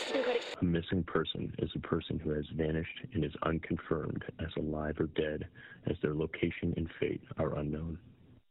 A missing person is a person who has vanished and is unconfirmed as alive or dead, as their location and fate are unknown.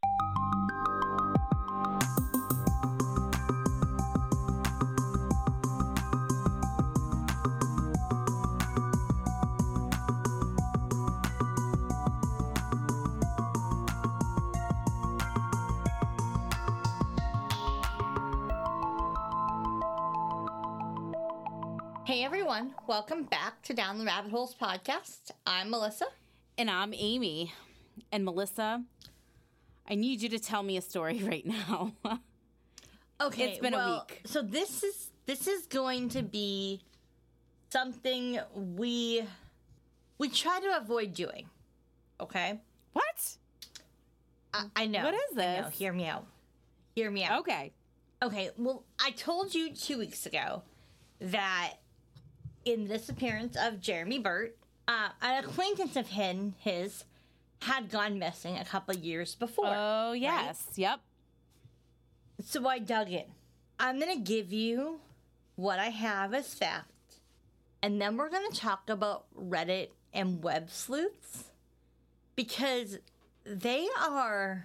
Hey everyone, welcome back to Down the Rabbit Holes podcast. I'm Melissa. And I'm Amy. And Melissa, I need you to tell me a story right now. Okay, it's been a week. So this is going to be something we try to avoid doing. Okay? What? I know. What is this? I know. Hear me out. Hear me out. Okay. Okay, well, I told you 2 weeks ago that in the disappearance of Jeremy Burt, an acquaintance of his had gone missing a couple of years before. Oh, yes. Right? Yep. So I dug in. I'm going to give you what I have as fact, and then we're going to talk about Reddit and web sleuths, because they are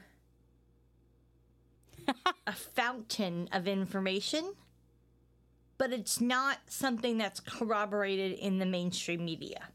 a fountain of information, but it's not something that's corroborated in the mainstream media.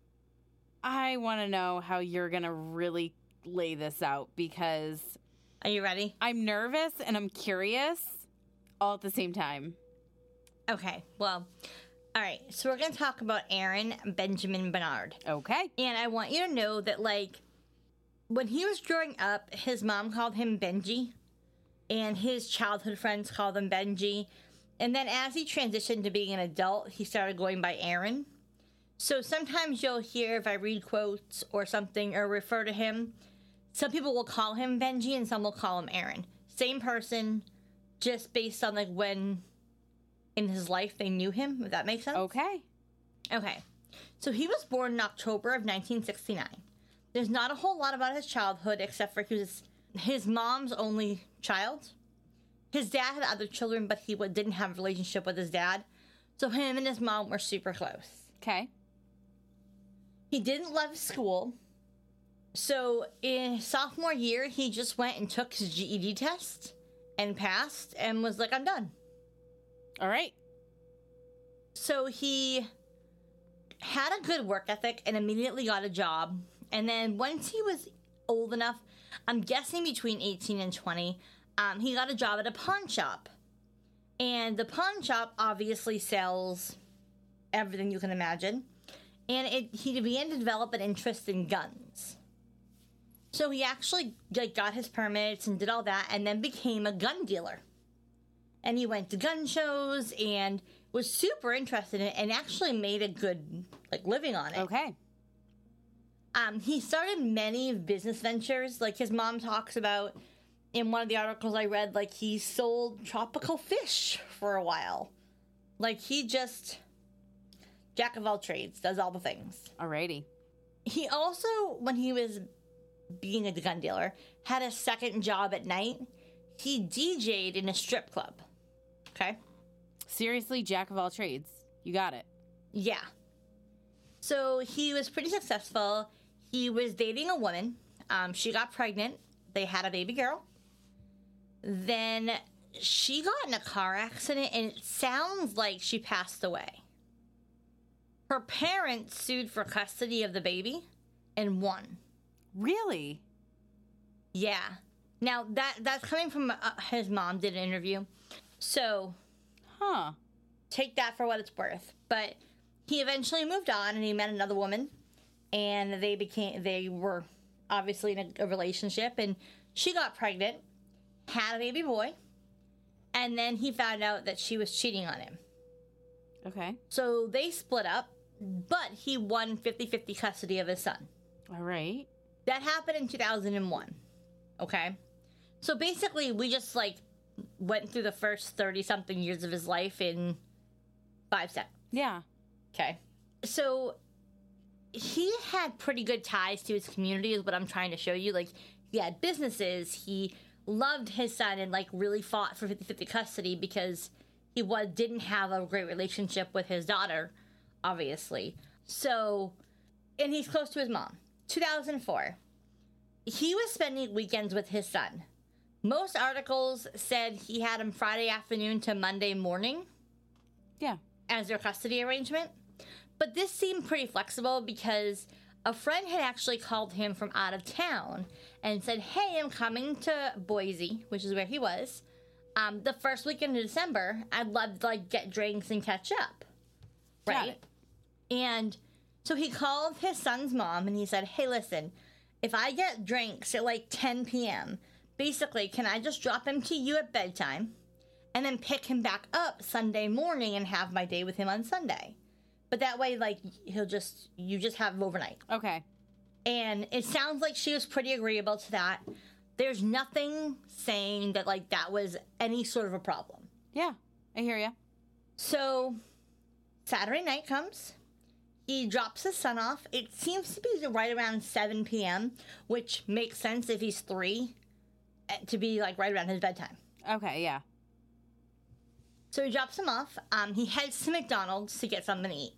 I want to know how you're going to really lay this out, because... Are you ready? I'm nervous and I'm curious all at the same time. Okay, well, all right. So we're going to talk about Aaron Benjamin Bernard. Okay. And I want you to know that, like, when he was growing up, his mom called him Benji, and his childhood friends called him Benji. And then as he transitioned to being an adult, he started going by Aaron. So sometimes you'll hear, if I read quotes or something or refer to him, some people will call him Benji and some will call him Aaron. Same person, just based on like when in his life they knew him, if that makes sense. Okay. Okay. So he was born in October of 1969. There's not a whole lot about his childhood except for he was his mom's only child. His dad had other children, but he didn't have a relationship with his dad. So him and his mom were super close. Okay. He didn't love school. So in his sophomore year, he just went and took his GED test and passed and was like, I'm done. All right. So he had a good work ethic and immediately got a job. And then once he was old enough, I'm guessing between 18 and 20, he got a job at a pawn shop. And the pawn shop obviously sells everything you can imagine. And he began to develop an interest in guns. So he actually got his permits and did all that and then became a gun dealer. And he went to gun shows and was super interested in it and actually made a good living on it. Okay. He started many business ventures. Like his mom talks about in one of the articles I read, like he sold tropical fish for a while. Like he just, jack of all trades, does all the things. Alrighty. He also, when he was being a gun dealer, had a second job at night. He DJ'd in a strip club. Okay? Seriously, jack of all trades. You got it. Yeah. So he was pretty successful. He was dating a woman. She got pregnant. They had a baby girl. Then she got in a car accident, and it sounds like she passed away. Her parents sued for custody of the baby and won. Really? Yeah. Now, that's coming from his mom did an interview. So, take that for what it's worth. But he eventually moved on, and he met another woman, and they were obviously in a relationship, and she got pregnant, had a baby boy, and then he found out that she was cheating on him. Okay. So they split up, but he won 50-50 custody of his son. All right. That happened in 2001. Okay? So basically, we just, went through the first 30-something years of his life in 5 seconds. Yeah. Okay? So, he had pretty good ties to his community, is what I'm trying to show you. He had businesses, he loved his son, and, really fought for 50-50 custody because didn't have a great relationship with his daughter, obviously. So, and he's close to his mom. 2004. He was spending weekends with his son. Most articles said he had him Friday afternoon to Monday morning. Yeah. As their custody arrangement. But this seemed pretty flexible because a friend had actually called him from out of town and said, hey, I'm coming to Boise, which is where he was, the first weekend of December. I'd love to, like, get drinks and catch up. Right? And so he called his son's mom and he said, hey, listen, if I get drinks at, like, 10 p.m., basically, can I just drop him to you at bedtime and then pick him back up Sunday morning and have my day with him on Sunday? But that way, like, you just have him overnight. Okay. And it sounds like she was pretty agreeable to that. There's nothing saying that, like, that was any sort of a problem. Yeah, I hear you. So, Saturday night comes. He drops his son off. It seems to be right around 7 p.m., which makes sense if he's 3, to be, like, right around his bedtime. Okay, yeah. So he drops him off. He heads to McDonald's to get something to eat.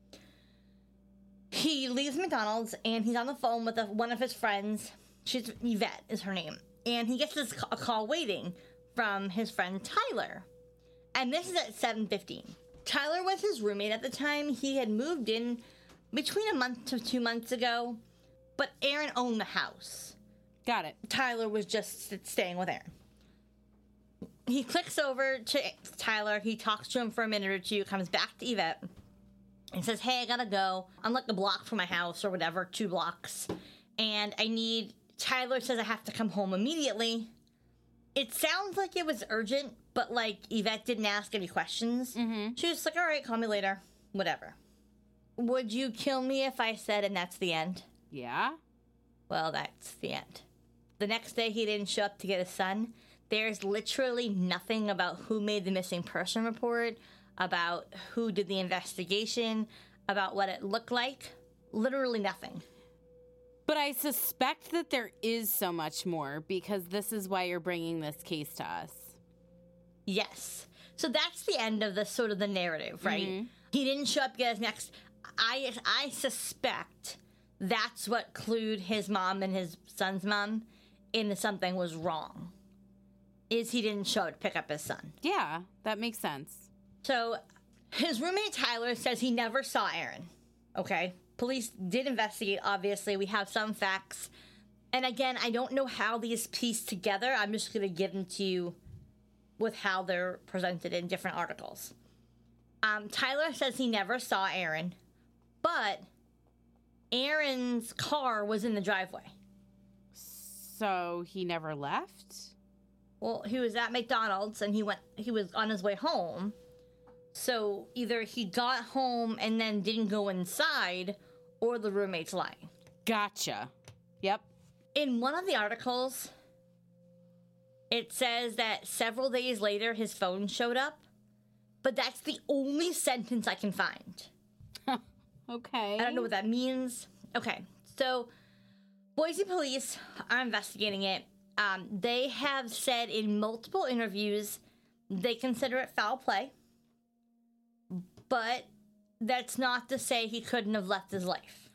He leaves McDonald's, and he's on the phone with one of his friends. She's Yvette is her name. And he gets a call waiting from his friend Tyler. And this is at 7:15. Tyler was his roommate at the time. He had moved in between a month to 2 months ago, but Aaron owned the house. Got it. Tyler was just staying with Aaron. He clicks over to Tyler. He talks to him for a minute or two, comes back to Yvette, and says, hey, I gotta go. I'm like a block from my house or whatever, 2 blocks. And Tyler says I have to come home immediately. It sounds like it was urgent, but, like, Yvette didn't ask any questions. Mm-hmm. She was like, all right, call me later. Whatever. Would you kill me if I said, and that's the end? Yeah? Well, that's the end. The next day, he didn't show up to get his son. There's literally nothing about who made the missing person report, about who did the investigation, about what it looked like. Literally nothing. But I suspect that there is so much more because this is why you're bringing this case to us. Yes. So that's the end of the sort of the narrative, right? Mm-hmm. He didn't show up to get his next. I suspect that's what clued his mom and his son's mom into something was wrong. Is he didn't show up to pick up his son. Yeah, that makes sense. So his roommate Tyler says he never saw Aaron. Okay? Police did investigate, obviously. We have some facts. And again, I don't know how these piece together. I'm just going to give them to you with how they're presented in different articles. Tyler says he never saw Aaron, but Aaron's car was in the driveway. So he never left? Well, he was at McDonald's and he was on his way home. So either he got home and then didn't go inside, or the roommate's lying. Gotcha. Yep. In one of the articles, it says that several days later his phone showed up, but that's the only sentence I can find. Okay. I don't know what that means. Okay, so Boise police are investigating it. They have said in multiple interviews they consider it foul play, but that's not to say he couldn't have left his life.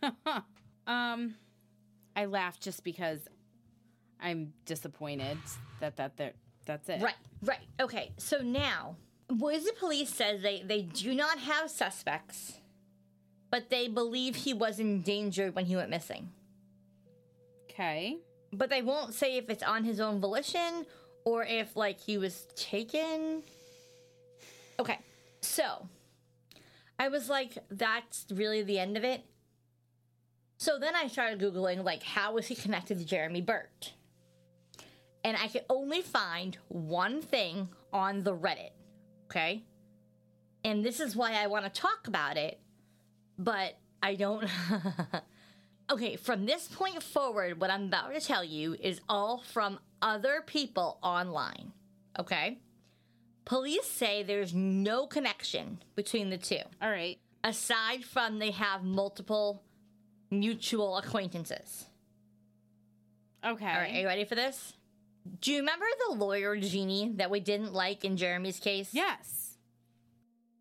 I laughed just because I'm disappointed that's it. Right. Okay, so now, Boise police says they do not have suspects, but they believe he was endangered when he went missing. Okay. But they won't say if it's on his own volition or if, like, he was taken. Okay, so I was like, that's really the end of it. So then I started Googling, like, how was he connected to Jeremy Burt? And I could only find one thing on the Reddit, okay? And this is why I want to talk about it, but I don't... Okay, from this point forward, what I'm about to tell you is all from other people online, okay? Police say there's no connection between the two. All right. Aside from they have multiple mutual acquaintances. Okay. All right, are you ready for this? Do you remember the lawyer, Jeannie, that we didn't like in Jeremy's case? Yes.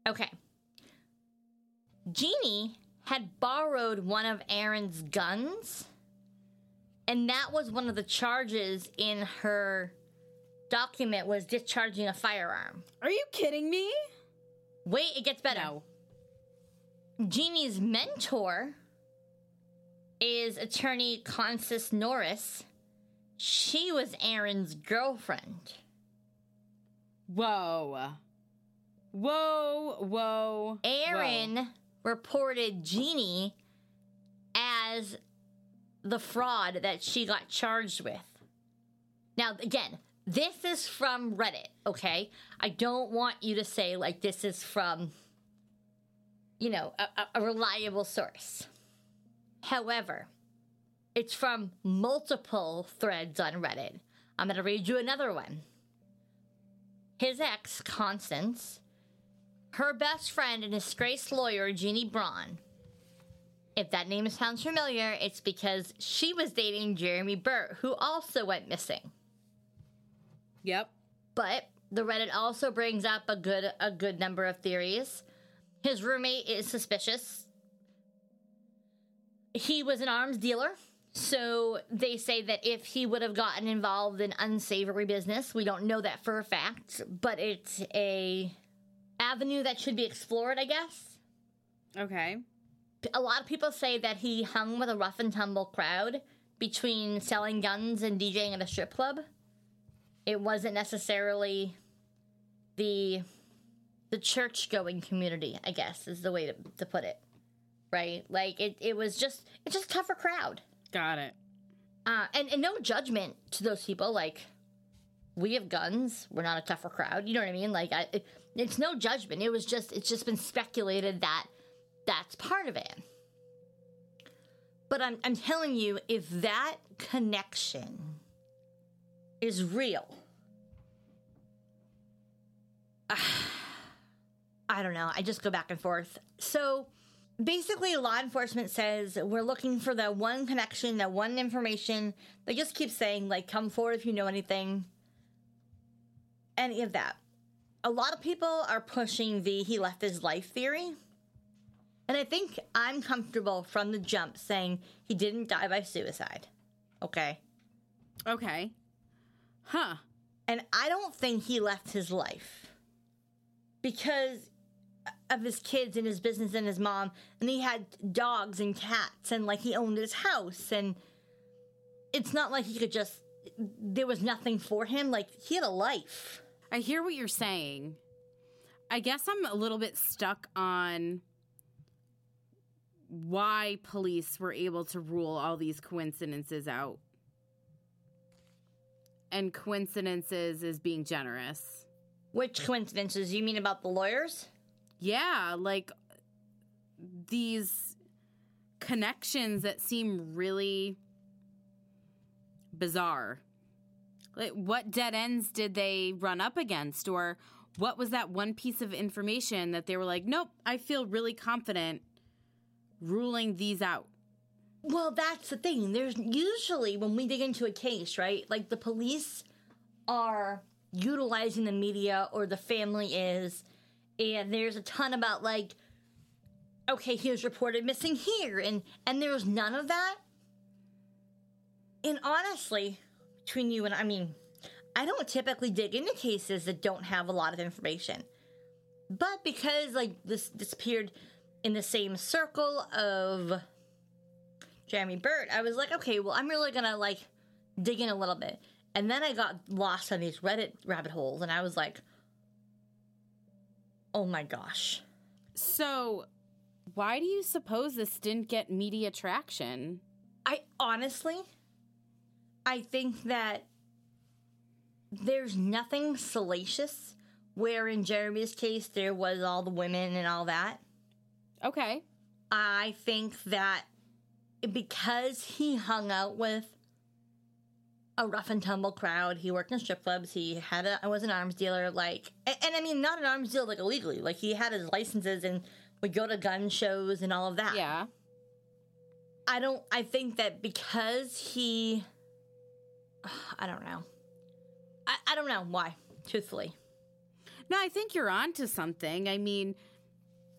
Okay. Jeannie had borrowed one of Aaron's guns, and that was one of the charges in her document, was discharging a firearm. Are you kidding me? Wait, it gets better. No. Jeannie's mentor is attorney Constance Norris. She was Aaron's girlfriend. Whoa. Aaron reported Jeannie as the fraud that she got charged with. Now, again, this is from Reddit, okay? I don't want you to say, like, this is from, you know, a reliable source. However, it's from multiple threads on Reddit. I'm going to read you another one. His ex, Constance, her best friend and disgraced lawyer, Jeannie Braun. If that name sounds familiar, it's because she was dating Jeremy Burt, who also went missing. Yep. But the Reddit also brings up a good number of theories. His roommate is suspicious. He was an arms dealer, so they say that if he would have gotten involved in unsavory business, we don't know that for a fact, but it's a avenue that should be explored, I guess. Okay. A lot of people say that he hung with a rough and tumble crowd between selling guns and DJing at a strip club. It wasn't necessarily the church-going community, I guess, is the way to put it. Right? Like, it's just a tougher crowd. Got it. And no judgment to those people. Like, we have guns. We're not a tougher crowd. You know what I mean? Like, it's no judgment. It's just been speculated that that's part of it. But I'm telling you, if that connection is real, I don't know. I just go back and forth. So basically, law enforcement says we're looking for that one connection, that one information. They just keep saying, like, come forward if you know anything. Any of that. A lot of people are pushing the he left his life theory. And I think I'm comfortable from the jump saying he didn't die by suicide. Okay? Okay. Huh. And I don't think he left his life because of his kids and his business and his mom. And he had dogs and cats and, like, he owned his house. And it's not like he could just... There was nothing for him. Like, he had a life. I hear what you're saying. I guess I'm a little bit stuck on why police were able to rule all these coincidences out. And coincidences is being generous. Which coincidences? You mean about the lawyers? Yeah, like these connections that seem really bizarre. Like, what dead ends did they run up against? Or what was that one piece of information that they were like, nope, I feel really confident ruling these out? Well, that's the thing. There's usually, when we dig into a case, right, like the police are utilizing the media, or the family is, and there's a ton about, like, okay, he was reported missing here, and there's none of that. And honestly, between you and I don't typically dig into cases that don't have a lot of information. But because, like, this disappeared in the same circle of Jeremy Burt, I was like, okay, well, I'm really gonna, like, dig in a little bit. And then I got lost on these Reddit rabbit holes, and I was like, oh my gosh. So, why do you suppose this didn't get media traction? I think that there's nothing salacious, where in Jeremy's case there was all the women and all that. Okay. I think that because he hung out with a rough and tumble crowd, he worked in strip clubs, was an arms dealer, like, and I mean, not an arms dealer, like, illegally, like, he had his licenses and would go to gun shows and all of that. Yeah. I think that because he, I don't know. I don't know why, truthfully. No, I think you're onto something. I mean,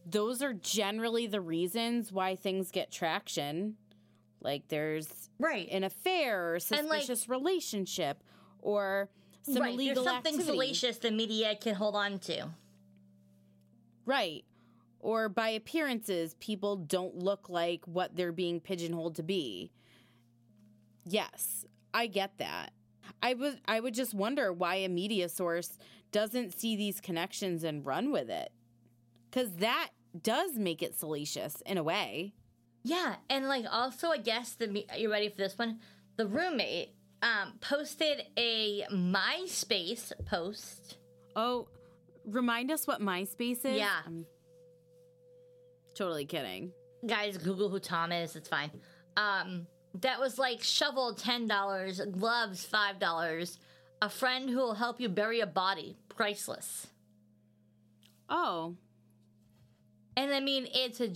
those are generally the reasons why things get traction. Like there's an affair or suspicious relationship or some illegal there's something salacious the media can hold on to. Right. Or by appearances, people don't look like what they're being pigeonholed to be. Yes, I get that. I would just wonder why a media source doesn't see these connections and run with it. Because that does make it salacious in a way. Yeah, and like also I guess you ready for this one? The roommate posted a MySpace post. Oh, remind us what MySpace is? Yeah. I'm totally kidding. Guys, Google who Tom is, it's fine. That was like shovel $10, gloves $5, a friend who will help you bury a body, priceless. Oh. And I mean,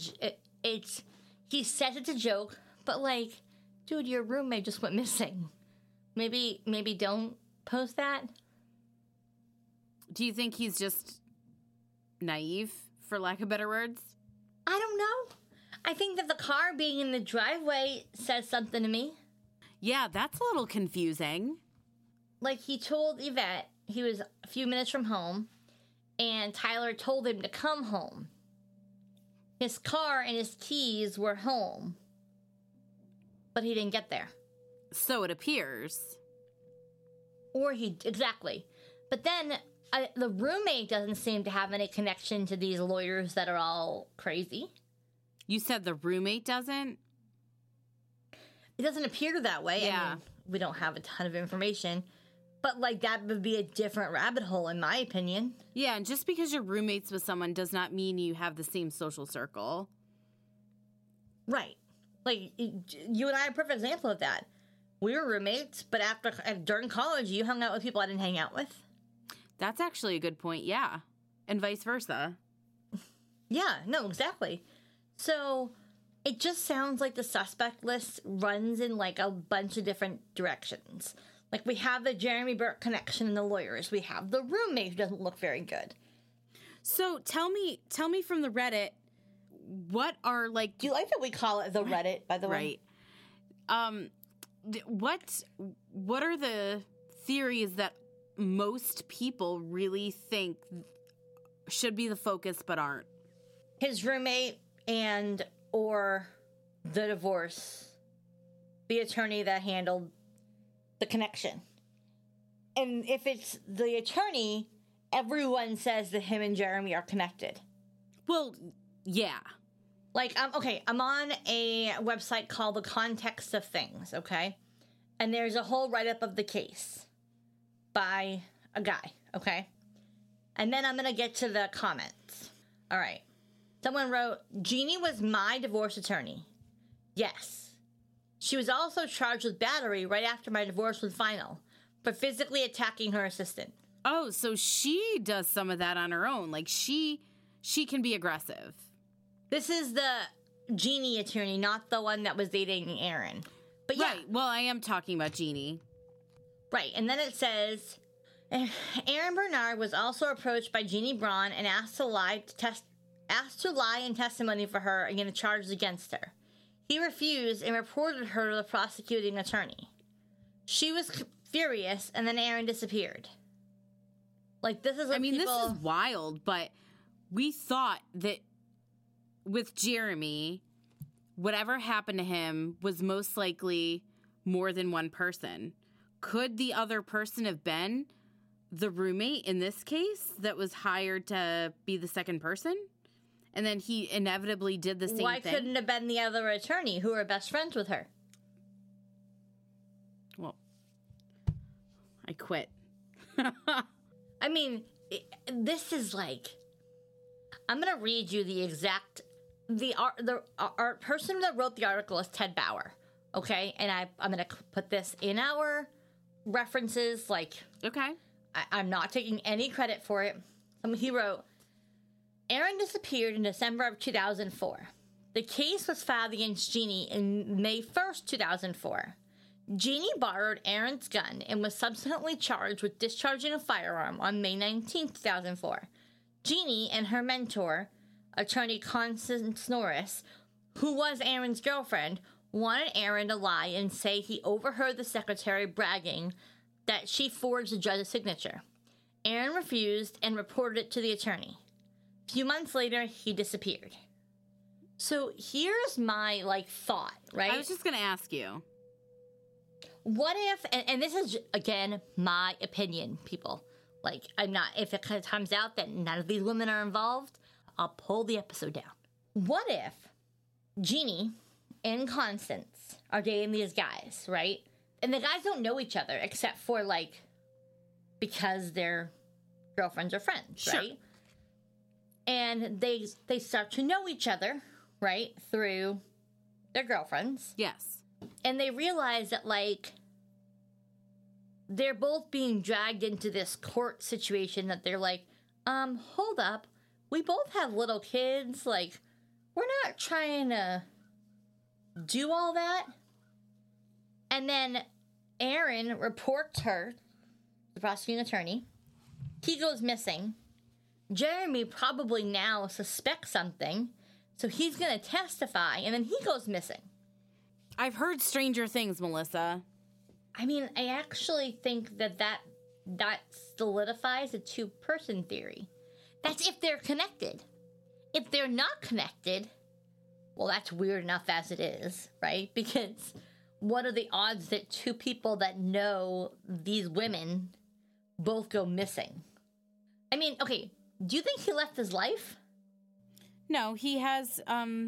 he says it's a joke, but like, dude, your roommate just went missing. Maybe don't post that. Do you think he's just naive, for lack of better words? I don't know. I think that the car being in the driveway says something to me. Yeah, that's a little confusing. Like, he told Yvette he was a few minutes from home, and Tyler told him to come home. His car and his keys were home, but he didn't get there. So it appears. Exactly. But then the roommate doesn't seem to have any connection to these lawyers that are all crazy. You said the roommate doesn't? It doesn't appear that way. Yeah. I mean, we don't have a ton of information. But, like, that would be a different rabbit hole, in my opinion. Yeah, and just because you're roommates with someone does not mean you have the same social circle. Right. Like, you and I are a perfect example of that. We were roommates, but during college, you hung out with people I didn't hang out with. That's actually a good point, yeah. And vice versa. Yeah, no, exactly. So, it just sounds like the suspect list runs in, like, a bunch of different directions. Like, we have the Jeremy Burke connection and the lawyers. We have the roommate who doesn't look very good. So, tell me from the Reddit, what are, like... Do you like that we call it the Reddit, by the way? Right. What are the theories that most people really think should be the focus but aren't? His roommate or the divorce. The attorney that handled the connection. And if it's the attorney, everyone says that him and Jeremy are connected. Well, yeah. Like, I'm on a website called The Context of Things, okay? And there's a whole write-up of the case by a guy, okay? And then I'm going to get to the comments. All right. Someone wrote, Jeannie was my divorce attorney. Yes. She was also charged with battery right after my divorce was final for physically attacking her assistant. Oh, so she does some of that on her own. Like, she can be aggressive. This is the Jeannie attorney, not the one that was dating Aaron. But yeah. Right. Well, I am talking about Jeannie. Right. And then it says, Aaron Bernard was also approached by Jeannie Braun and asked to lie in testimony for her and get charges against her. He refused and reported her to the prosecuting attorney. She was furious, and then Aaron disappeared. Like, this is what this is wild, but we thought that with Jeremy, whatever happened to him was most likely more than one person. Could the other person have been the roommate in this case that was hired to be the second person? And then he inevitably did the same thing? Why couldn't it have been the other attorney who were best friends with her? Well, I quit. I mean, this is like... I'm going to read you the exact... The person that wrote the article is Ted Bauer, okay? And I'm going to put this in our references, like... Okay. I'm not taking any credit for it. He wrote... Aaron disappeared in December of 2004. The case was filed against Jeannie in May 1st, 2004. Jeannie borrowed Aaron's gun and was subsequently charged with discharging a firearm on May 19th, 2004. Jeannie and her mentor, attorney Constance Norris, who was Aaron's girlfriend, wanted Aaron to lie and say he overheard the secretary bragging that she forged the judge's signature. Aaron refused and reported it to the attorney. A few months later, he disappeared. So here's my, thought, right? I was just going to ask you. What if, and this is, again, my opinion, people. If it comes out that none of these women are involved, I'll pull the episode down. What if Jeannie and Constance are dating these guys, right? And the guys don't know each other except for, because they're girlfriends or friends, Sure. right? And they start to know each other, right, through their girlfriends. Yes. And they realize that, they're both being dragged into this court situation that they're hold up, we both have little kids, we're not trying to do all that. And then Aaron reports her, the prosecuting attorney. He goes missing. Jeremy probably now suspects something, so he's going to testify, and then he goes missing. I've heard stranger things, Melissa. I mean, I actually think that solidifies a two-person theory. That's if they're connected. If they're not connected, well, that's weird enough as it is, right? Because what are the odds that two people that know these women both go missing? I mean, okay, do you think he left his life? No, he has,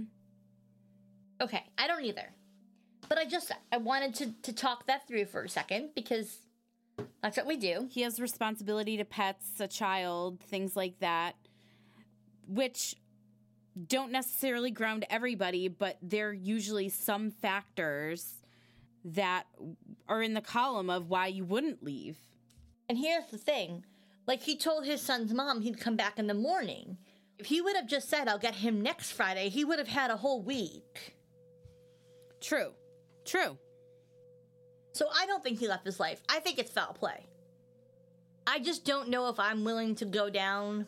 Okay, I don't either. But I wanted to talk that through for a second, because that's what we do. He has responsibility to pets, a child, things like that, which don't necessarily ground everybody, but they're usually some factors that are in the column of why you wouldn't leave. And here's the thing. He told his son's mom he'd come back in the morning. If he would have just said, I'll get him next Friday, he would have had a whole week. True. So I don't think he left his life. I think it's foul play. I just don't know if I'm willing to go down.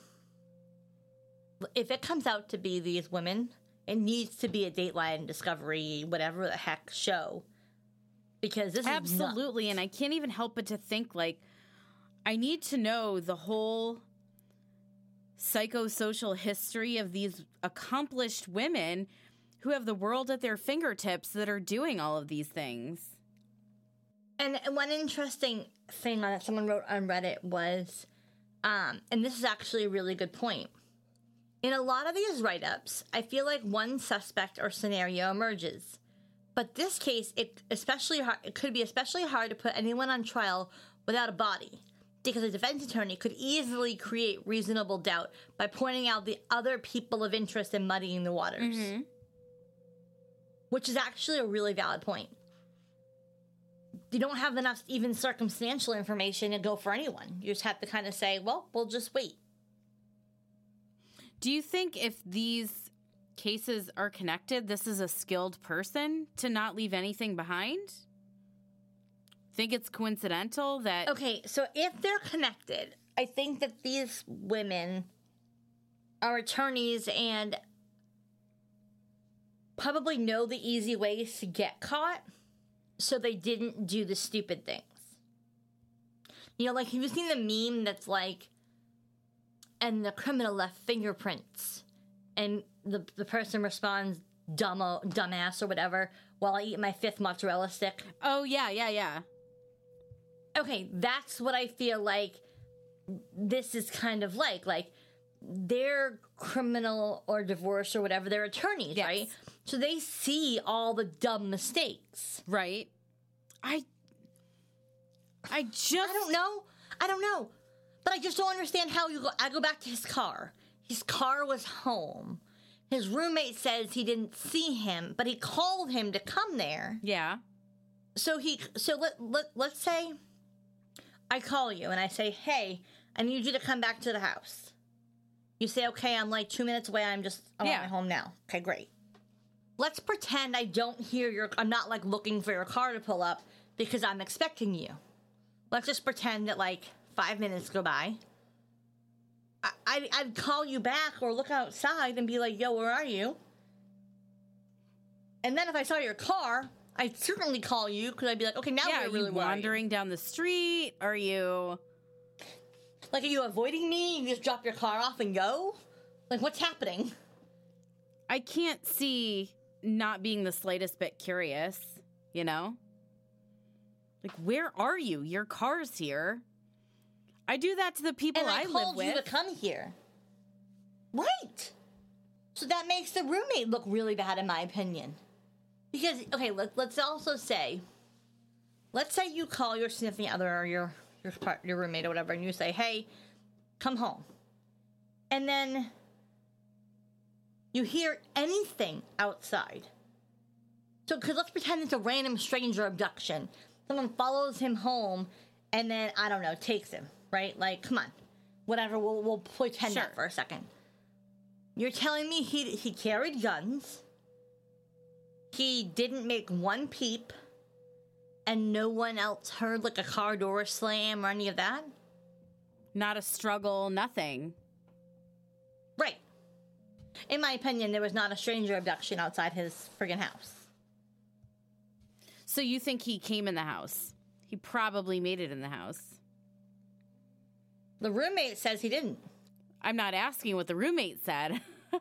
If it comes out to be these women, it needs to be a Dateline, Discovery, whatever the heck show. Because this Absolutely, is and I can't even help but to think, I need to know the whole psychosocial history of these accomplished women who have the world at their fingertips that are doing all of these things. And one interesting thing that someone wrote on Reddit was, and this is actually a really good point. In a lot of these write-ups, I feel like one suspect or scenario emerges. But this case, it could be especially hard to put anyone on trial without a body, because a defense attorney could easily create reasonable doubt by pointing out the other people of interest and muddying the waters. Mm-hmm. Which is actually a really valid point. You don't have enough even circumstantial information to go for anyone. You just have to kind of say, well, we'll just wait. Do you think if these cases are connected, this is a skilled person to not leave anything behind? Think it's coincidental that... Okay, so if they're connected, I think that these women are attorneys and probably know the easy ways to get caught, so they didn't do the stupid things. Have you seen the meme that's and the criminal left fingerprints, and the person responds, dumbass or whatever, while I eat my 5th mozzarella stick? Oh, yeah. Okay, that's what I feel like this is kind of like they're criminal or divorce or whatever, they're attorneys, yes. Right? So they see all the dumb mistakes. Right. I don't know. But I just don't understand how I go back to his car. His car was home. His roommate says he didn't see him, but he called him to come there. Yeah. So let's say I call you and I say, hey, I need you to come back to the house. You say, okay, I'm 2 minutes away. I'm on my way home now. Okay, great. Let's pretend I don't hear I'm not looking for your car to pull up because I'm expecting you. Let's just pretend that 5 minutes go by. I'd call you back or look outside and be like, yo, where are you? And then if I saw your car, I'd certainly call you because I'd be like, okay, now Yeah, we're are really you wandering down the street? Are you... Like, are you avoiding me? You just drop your car off and go? Like, what's happening? I can't see not being the slightest bit curious, you know? Like, where are you? Your car's here. I do that to the people I live with. And I called you to come here. Right. So that makes the roommate look really bad, in my opinion. Because, okay, let's also say, let's say you call your significant other or your roommate or whatever, and you say, hey, come home. And then you hear anything outside. So, because let's pretend it's a random stranger abduction. Someone follows him home and then, I don't know, takes him, right? Like, come on. Whatever, we'll pretend that for a second. You're telling me he carried guns, he didn't make one peep, and no one else heard, like, a car door slam or any of that? Not a struggle, nothing. Right. In my opinion, there was not a stranger abduction outside his friggin' house. So you think he came in the house? He probably made it in the house. The roommate says he didn't. I'm not asking what the roommate said.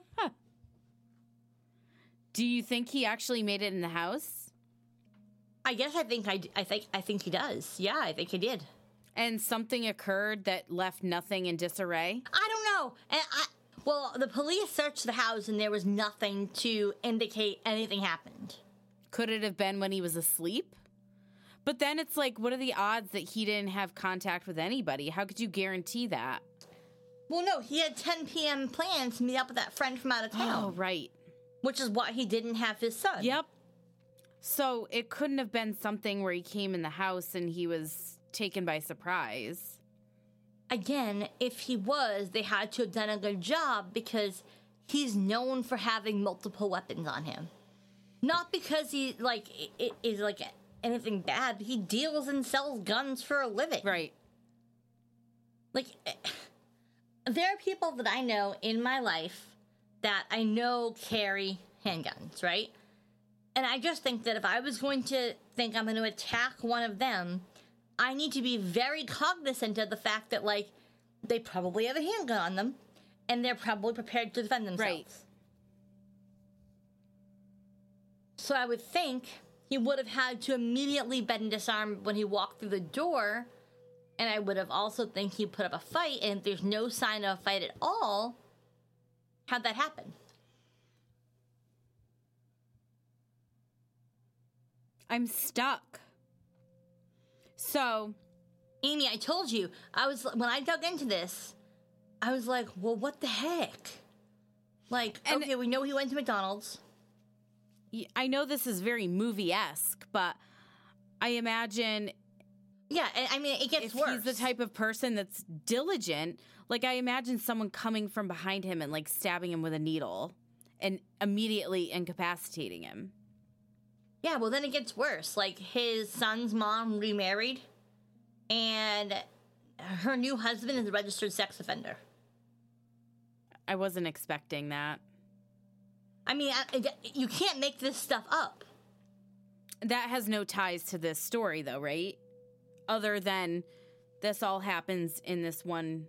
Do you think he actually made it in the house? I guess I think he does. Yeah, I think he did. And something occurred that left nothing in disarray? I don't know. Well, the police searched the house and there was nothing to indicate anything happened. Could it have been when he was asleep? But then it's like, what are the odds that he didn't have contact with anybody? How could you guarantee that? Well, no, he had 10 p.m. plans to meet up with that friend from out of town. Oh, right. Which is why he didn't have his son. Yep. So it couldn't have been something where he came in the house and he was taken by surprise. Again, if he was, they had to have done a good job because he's known for having multiple weapons on him. Not because he, like, is, like, anything bad, but he deals and sells guns for a living. Right. Like, there are people that I know in my life that I know carry handguns, right? And I just think that if I was going to think I'm going to attack one of them, I need to be very cognizant of the fact that, like, they probably have a handgun on them, and they're probably prepared to defend themselves. Right. So I would think he would have had to immediately been disarmed when he walked through the door, and I would have also think he put up a fight, and if there's no sign of a fight at all, how'd that happen? I'm stuck. So, Amy, I told you, when I dug into this, I was like, well, what the heck? Like, okay, we know he went to McDonald's. I know this is very movie-esque, but I imagine... Yeah, I mean, it gets worse. If he's the type of person that's diligent, like, I imagine someone coming from behind him and, like, stabbing him with a needle and immediately incapacitating him. Yeah, well, then it gets worse. Like, his son's mom remarried, and her new husband is a registered sex offender. I wasn't expecting that. I mean, you can't make this stuff up. That has no ties to this story, though, right? Other than this all happens in this one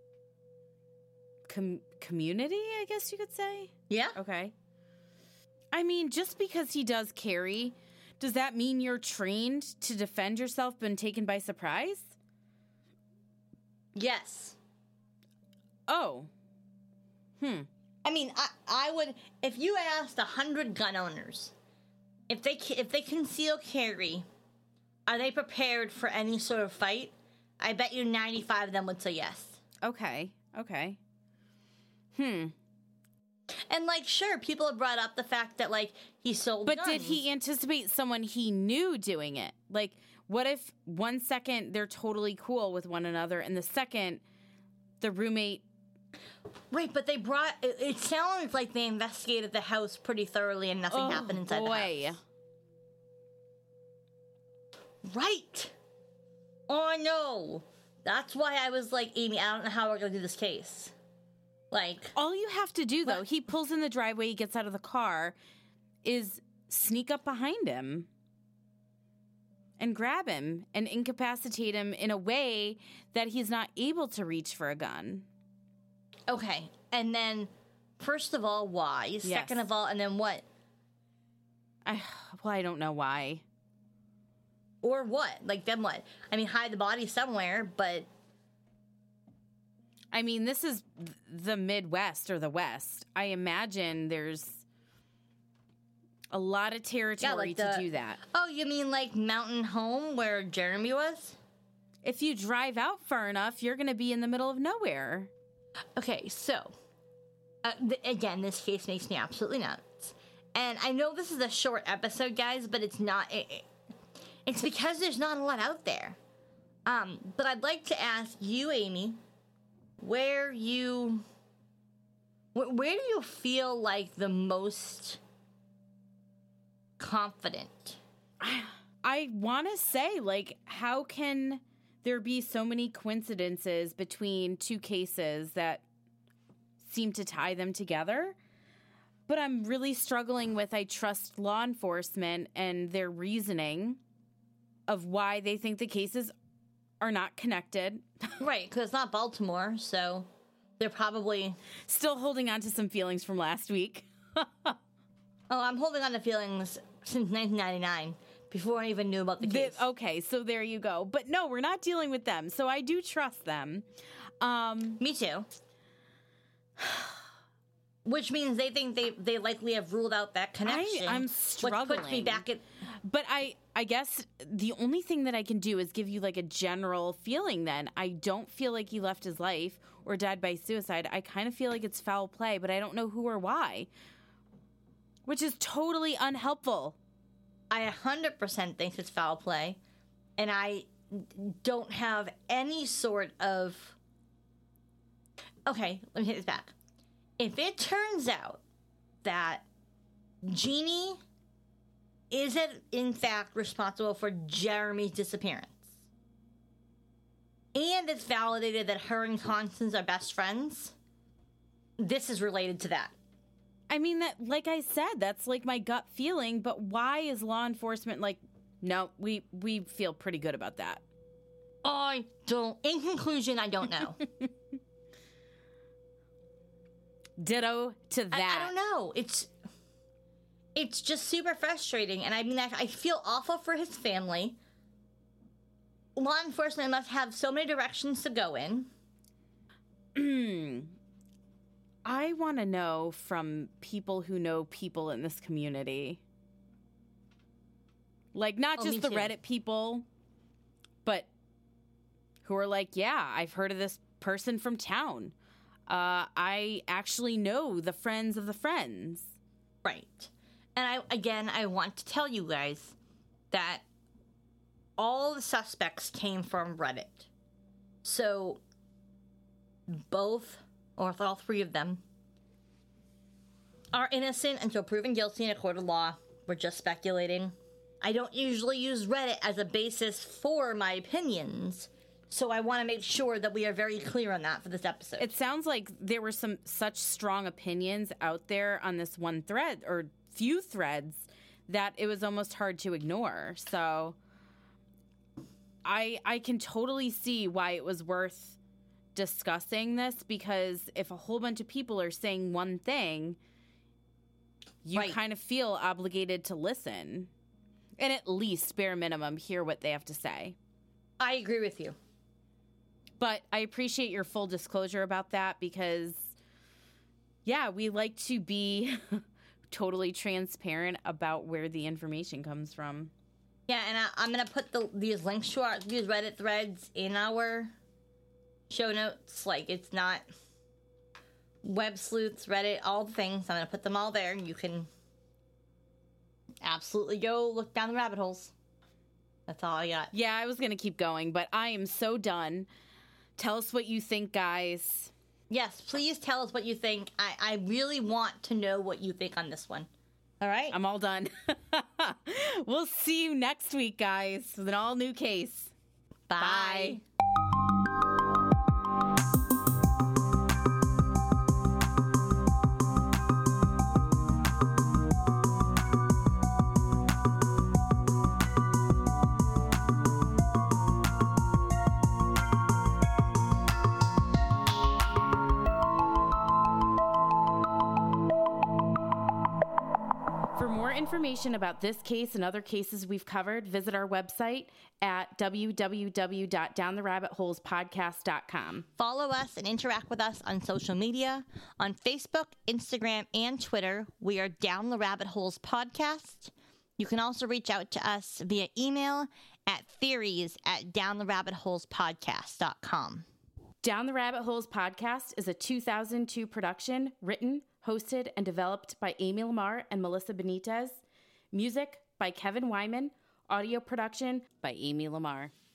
community, I guess you could say? Yeah. Okay. I mean, just because he does carry, does that mean you're trained to defend yourself when taken by surprise? Yes. Oh. I mean, I would, if you asked 100 gun owners, if they conceal carry, are they prepared for any sort of fight? I bet you 95 of them would say yes. Okay. And, like, sure, people have brought up the fact that, like, he sold guns. But did he anticipate someone he knew doing it? Like, what if 1 second they're totally cool with one another, and the second the roommate... Right, but it sounds like they investigated the house pretty thoroughly and nothing happened inside the house. Right. Oh, no. That's why I was like, Amy, I don't know how we're going to do this case. Like, all you have to do, though, he pulls in the driveway, he gets out of the car, is sneak up behind him and grab him and incapacitate him in a way that he's not able to reach for a gun. okay. And then, first of all, why? Yes. Second of all, and then what? I don't know why. Or what? Like, then what? I mean, hide the body somewhere, but... I mean, this is the Midwest or the West. I imagine there's a lot of territory to do that. Oh, you mean like Mountain Home where Jeremy was? If you drive out far enough, you're going to be in the middle of nowhere. Okay, so, again, this case makes me absolutely nuts. And I know this is a short episode, guys, but it's not... It's because there's not a lot out there. But I'd like to ask you, Amy, where do you feel like the most confident? I want to say, like, how can there be so many coincidences between two cases that seem to tie them together? But I'm really struggling with, I trust law enforcement and their reasoning of why they think the cases are not connected. Right, because it's not Baltimore, so they're probably... Still holding on to some feelings from last week. Oh, I'm holding on to feelings since 1999, before I even knew about the case. Okay, so there you go. But no, we're not dealing with them, so I do trust them. Me too. Which means they think they likely have ruled out that connection. I'm struggling. Which puts me back at... But I guess the only thing that I can do is give you like a general feeling then. I don't feel like he left his life or died by suicide. I kind of feel like it's foul play, but I don't know who or why. Which is totally unhelpful. I 100% think it's foul play. And I don't have any sort of... Okay, let me take this back. If it turns out that Jeannie isn't, in fact, responsible for Jeremy's disappearance, and it's validated that her and Constance are best friends, this is related to that. I mean, that, like I said, that's like my gut feeling, but why is law enforcement like, no, we feel pretty good about that? I don't. In conclusion, I don't know. Ditto to that. I don't know. It's just super frustrating, and I mean, I feel awful for his family. Law enforcement must have so many directions to go in. I want to know from people who know people in this community. Like, not just the Reddit people, but who are like, yeah, I've heard of this person from town. I actually know the friends of the friends. Right. And I want to tell you guys that all the suspects came from Reddit. So both, or all three of them, are innocent until proven guilty in a court of law. We're just speculating. I don't usually use Reddit as a basis for my opinions, so I want to make sure that we are very clear on that for this episode. It sounds like there were some such strong opinions out there on this one thread, or few threads, that it was almost hard to ignore. So I can totally see why it was worth discussing this, because if a whole bunch of people are saying one thing, you kind of feel obligated to listen. And at least, bare minimum, hear what they have to say. I agree with you. But I appreciate your full disclosure about that, because, yeah, we like to be totally transparent about where the information comes from. Yeah, and I'm going to put these links to these Reddit threads in our show notes. Like, it's not Web Sleuths, Reddit, all the things. I'm going to put them all there, and you can absolutely go look down the rabbit holes. That's all I got. Yeah, I was going to keep going, but I am so done. Tell us what you think, guys. Yes, please tell us what you think. I really want to know what you think on this one. All right? I'm all done. We'll see you next week, guys, with an all-new case. Bye. Bye. information about this case and other cases we've covered, visit our website at www.downtherabbitholespodcast.com. Follow us and interact with us on social media. On Facebook, Instagram, and Twitter, we are Down the Rabbit Holes Podcast. You can also reach out to us via email at theories@downtherabbitholespodcast.com. Down the Rabbit Holes Podcast is a 2002 production, written, hosted, and developed by Amy Lamar and Melissa Benitez. Music by Kevin Wyman. Audio production by Amy Lamar.